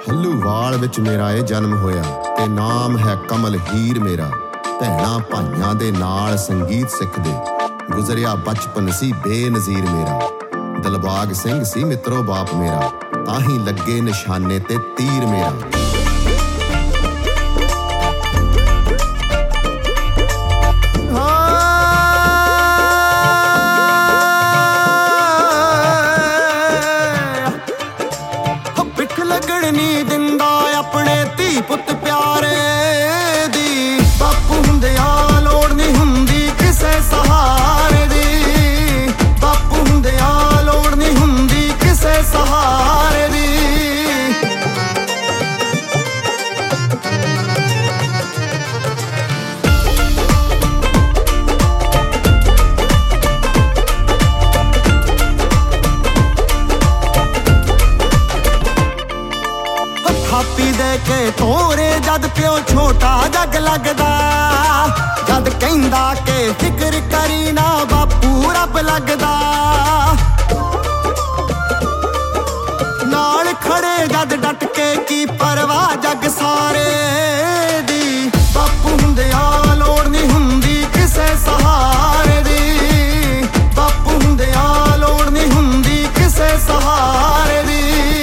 ਹੱਲੂਵਾਲ ਵਿੱਚ ਮੇਰਾ ਇਹ ਜਨਮ ਹੋਇਆ ਤੇ ਨਾਮ ਹੈ ਕਮਲ ਹੀਰ ਮੇਰਾ। ਭੈਣਾਂ ਭਾਈਆਂ ਦੇ ਨਾਲ ਸੰਗੀਤ ਸਿੱਖਦੇ ਗੁਜ਼ਰਿਆ ਬਚਪਨ ਸੀ ਬੇਨਜ਼ੀਰ ਮੇਰਾ। ਦਿਲਬਾਗ ਸਿੰਘ ਸੀ ਮਿੱਤਰੋ ਬਾਪ ਮੇਰਾ, ਤਾਂ ਹੀ ਲੱਗੇ ਨਿਸ਼ਾਨੇ ਤੇ ਤੀਰ ਮੇਰਾ। ਲੱਗਣ ਨੀ ਦਿੰਦਾ ਆਪਣੇ ਧੀ ਪੁੱਤ ਪਿਆਰੇ ਦੀ, ਬਾਪੂ ਹੁੰਦਿਆਂ ਲੋੜ ਨੀ ਹੁੰਦੀ ਕਿਸੇ ਸਹਾਰੇ ਦੀ, ਬਾਪੂ ਹੁੰਦਿਆਂ ਲੋੜ ਨੀ ਹੁੰਦੀ ਕਿਸੇ ਸਹਾਰੇ ਦੀ। ਥਾਪੀ ਦੇ ਕੇ ਤੋਰੇ ਜਦ ਪਿਓ ਛੋਟਾ ਜੱਗ ਲੱਗਦਾ, ਜਦ ਕਹਿੰਦਾ ਕਿ ਫਿਕਰ ਕਰੀ ਨਾ ਬਾਪੂ ਰੱਬ ਲੱਗਦਾ। ਨਾਲ ਖੜੇ ਜਦ ਡਟ ਕੇ ਕੀ ਪਰਵਾਹ ਜੱਗ ਸਾਰੇ ਦੀ, ਬਾਪੂ ਹੁੰਦਿਆਂ ਲੋੜ ਨੀ ਹੁੰਦੀ ਕਿਸੇ ਸਹਾਰੇ ਦੀ, ਬਾਪੂ ਹੁੰਦਿਆਂ ਲੋੜ ਨੀ ਹੁੰਦੀ ਕਿਸੇ ਸਹਾਰੇ ਦੀ।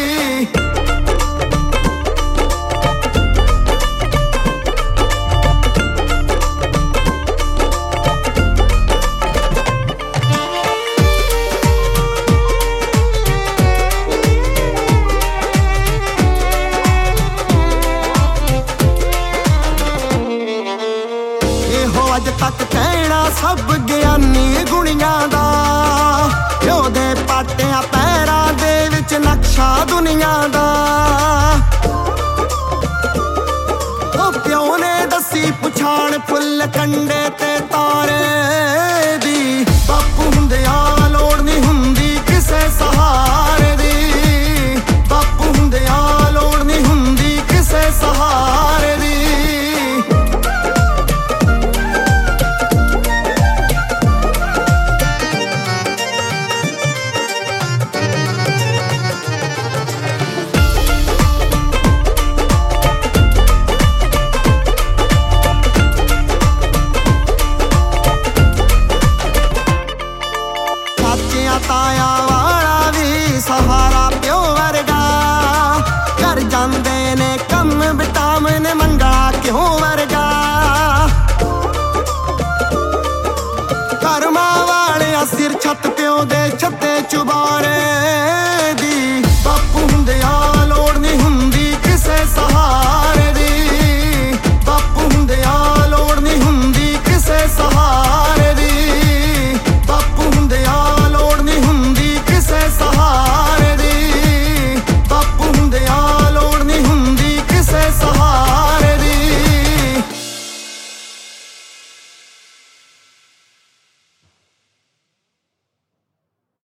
ਅੱਜ ਤੱਕ ਕਹਿਣਾ ਸਭ ਗਿਆਨੀ ਗੁਣੀਆਂ ਦਾ, ਪਿਓ ਦੇ ਪਾਟਿਆਂ ਪੈਰਾਂ ਦੇ ਵਿੱਚ ਨਕਸ਼ਾ ਦੁਨੀਆਂ ਦਾ। ਉਹ ਪਿਓ ਨੇ ਦੱਸੀ ਪਛਾਣ ਫੁੱਲ ਕੰਡੇ ਤੇ ਤਾਰੇ ਦੀ, ਬਾਪੂ ਹੁੰਦਿਆਂ